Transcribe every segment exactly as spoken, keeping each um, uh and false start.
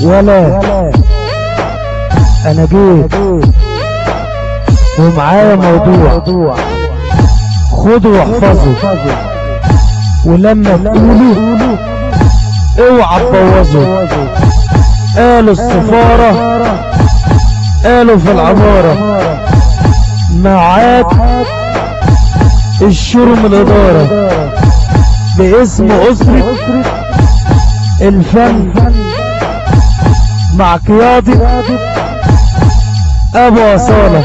ولا انا جيت ومعايا موضوع خدوا واحفظوا، ولما تقولوا اوعى تبوظوا. قالوا السفارة، قالوا في العمارة معاك الشرم الإدارة باسم أسرة الفن مع قيادة أبو أصالة.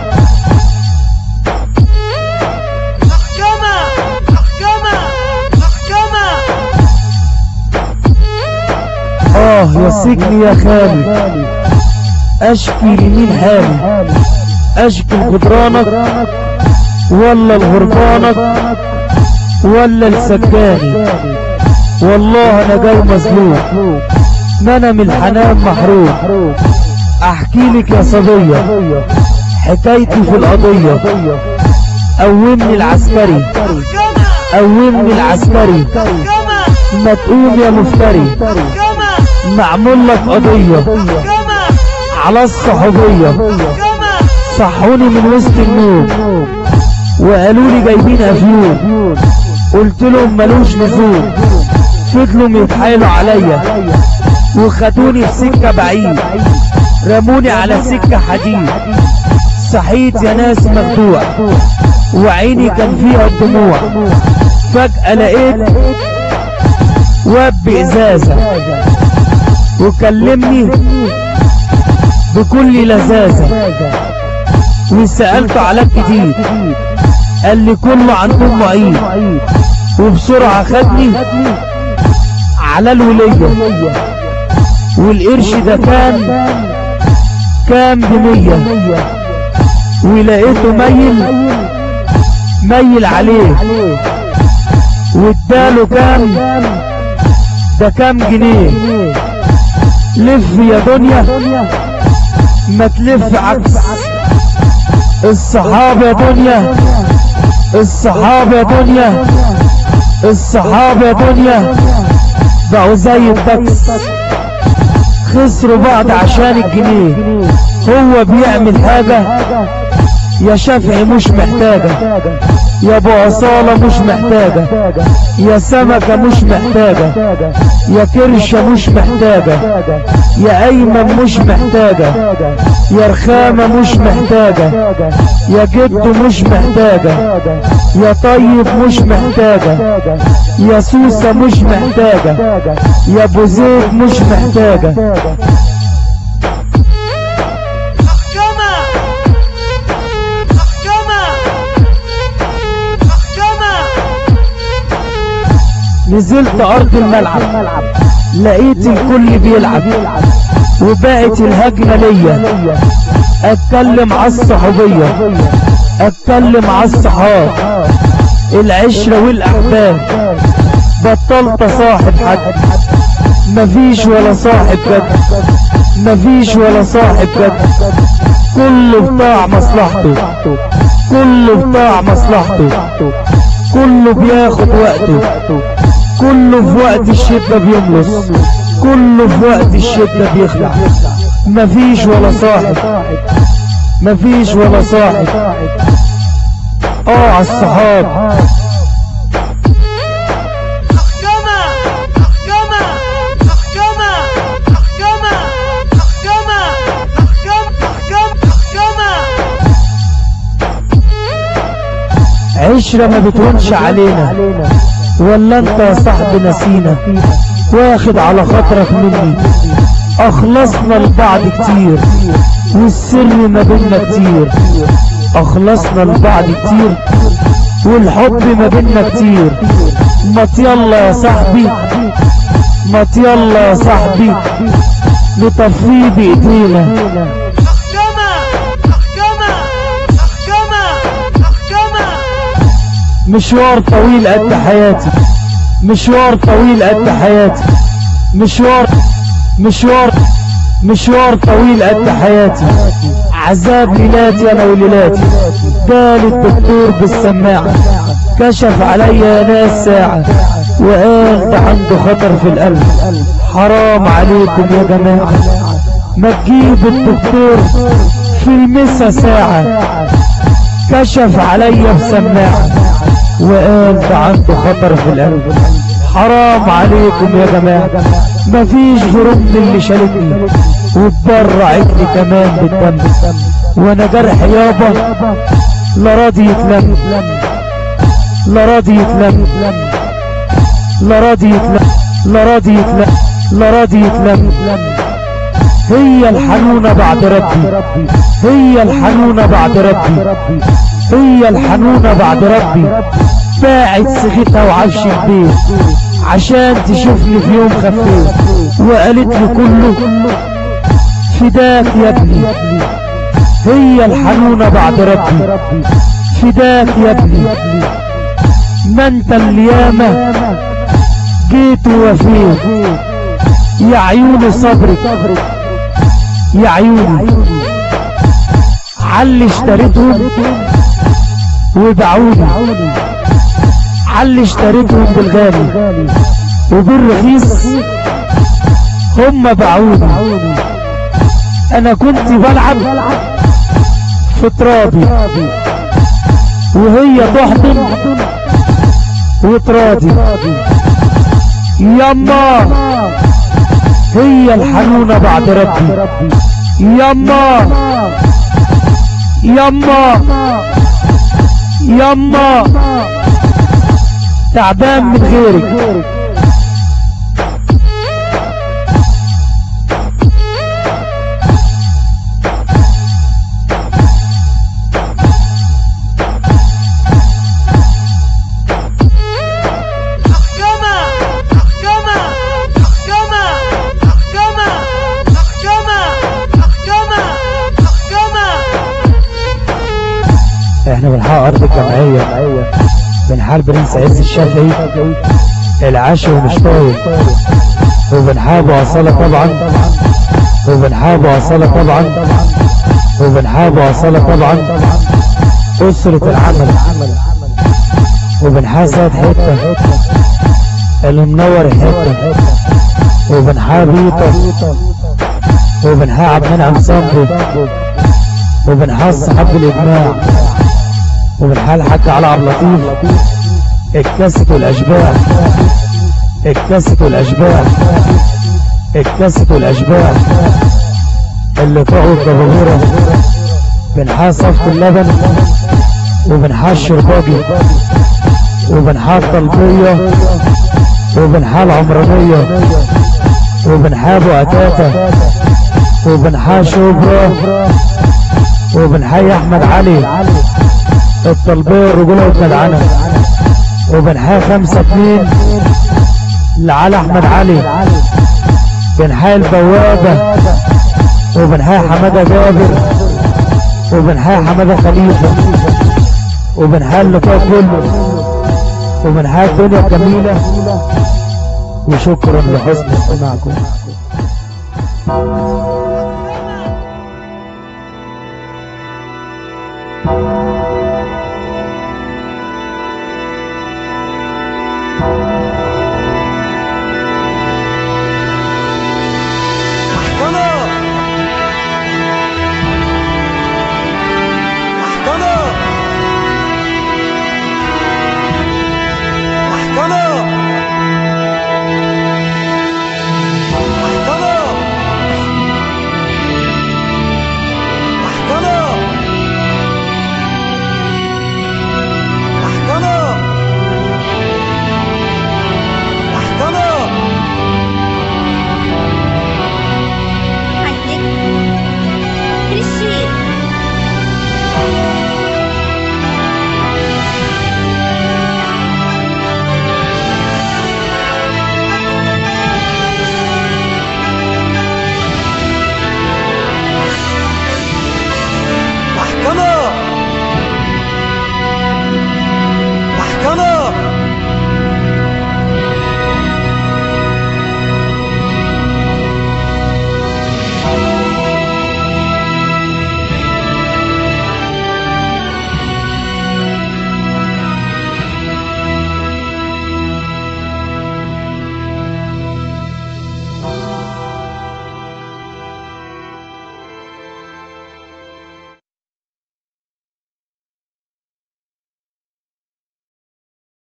آه يا سجن يا خالي، أشكي لمين حالي؟ أشكي لجدرانك ولا لغربانك ولا لسجاني؟ والله أنا جاي مظلوم، ما أنا من الحنان محروم. أحكي لك يا صبية حكايتي في القضية. قومني العسكري، قومني العسكري، ما تقوم يا مفتري، معمول لك قضية على الصحوبية. صحوني من وسط النوم وقالوا لي جايبين افيون، قلت لهم ملوش لزوم. فضلوا يتحايلوا عليا وخدوني في سكة بعيد، رموني على سكة حديد. صحيت يا ناس مخدوع وعيني كان فيها الدموع. فجأة لقيت واب بإزازة وكلمني بكل لذاذة، وسألته علاج جديد قال لي كله عندهم معيد، وبسرعة خدني على الولية. والقرش ده كان كام بمية، ولقيته ميل ميل عليه واداله كام ده كام جنيه. لف يا دنيا ما تلف عكس الصحاب يا دنيا، الصحاب يا دنيا، الصحاب يا دنيا بقوا زي الدكس، خسروا بعض عشان الجنيه. هو بيعمل حاجة يا شافعي مش محتاجة، يا ابو أصالة مش محتاجة، يا سمكة مش محتاجة، يا كرشة مش محتاجة، يا ايمن مش محتاجة، يا رخامة مش محتاجة، يا جدو مش محتاجة، يا طيب مش محتاجة، يا سوسة مش محتاجة، يا ابو زيد مش محتاجة. نزلت ارض الملعب لقيت الكل بيلعب وبقت الهجمة ليا. اتكلم على الصحوبية، اتكلم على الصحاب، العشرة والاحباب. بطلت صاحب حد، مفيش ولا صاحب جد، مفيش ولا صاحب جد. كله بتاع مصلحته، كله بتاع مصلحته، كله بياخد وقته، كله في وقت الشدة بيملص، كله في وقت الشدة بيخلع. مفيش ولا صاحب، مفيش ولا صاحب. اه عالصحاب. عشرة ما بتهونش علينا، ولا انت يا صاحبي نسينا؟ واخد على خاطرك مني، اخلصنا لبعض كتير والسر ما بينا كتير. اخلصنا لبعض كتير والحب ما بينا كتير. ما يلا يا صاحبي، ما يلا يا صاحبي نطفيه بايدينا. مشوار طويل قد حياتي، مشوار طويل قد حياتي، مشوار مشوار مشوار طويل قد حياتي. عذاب ليلاتي انا وليلاتي. جالي الدكتور بالسماعة كشف عليا يا ناس ساعة وقال ده عنده خطر في القلب. حرام عليكم يا جماعة، ما تجيب الدكتور في المسا ساعة. كشف عليا بسماعة وقال ده عنده خطر في القلب. حرام عليكم يا جماعة، مفيش غير امي اللي شالتني واتبرعتني كمان بالدم، وانا جرح يابا لا راضي يتلم، لا راضي يتلم، لا راضي يتلم، لا راضي يتلم، لا راضي يتلم. هي الحنونة بعد ربي، هي الحنونة بعد ربي، هي الحنونة بعد ربي. باعت صيغتها وعش البيت عشان تشوفني في يوم خفيت، وقالت لي كله فداك يا ابني. هي الحنونة بعد ربي، فداك يا ابني. ما انت اللي ياما جيت ووفيت، يا عيوني صبرك يا عيوني. علي اشتريتهم وباعوني، علي اشتريتهم بالغالي وبالرخيص هم باعوني. انا كنت بلعب في ترابي وهي تحضن وتراضي. يما هي الحنونة بعد ربي، يما يما يما. تعبان من غيرك. احنا بنحقق ارض الجمعية، بنحارب برنس عز الشافعي العاشي ومش طايل، وبنحارب أصالة طبعا، وبنحارب أصالة طبعا، وبنحارب أصالة طبعا. أسرة العمل، وبنحاسد حتة المنور حتة، وبنحارب يوطا، وبنحارب عبد المنعم صبري، وبنحاس حب الإجماع، وبنحال حاج على عبد اللطيف. الكاسة والأشباح، الكاسة والأشباح، الكاسة والأشباح اللي طاقوا الجبابرة. بنحاس صفت اللبن، وبنحاس شرباجي، وبنحال طلبية، وبنحال عمرانية، وبنحاب وأتاتا، وبنحال شبرا، وبنحيي احمد علي الطلبيه الرجوله والجدعنه، وبنحيي خمسة اتنين لعلي احمد علي. بنحيي البوابه، وبنحيي حماده جابر، وبنحيي حماده خليفه، وبنحيي اللقاء كله، وبنحيي الدنيا جميله. وشكرا لحسن استماعكم.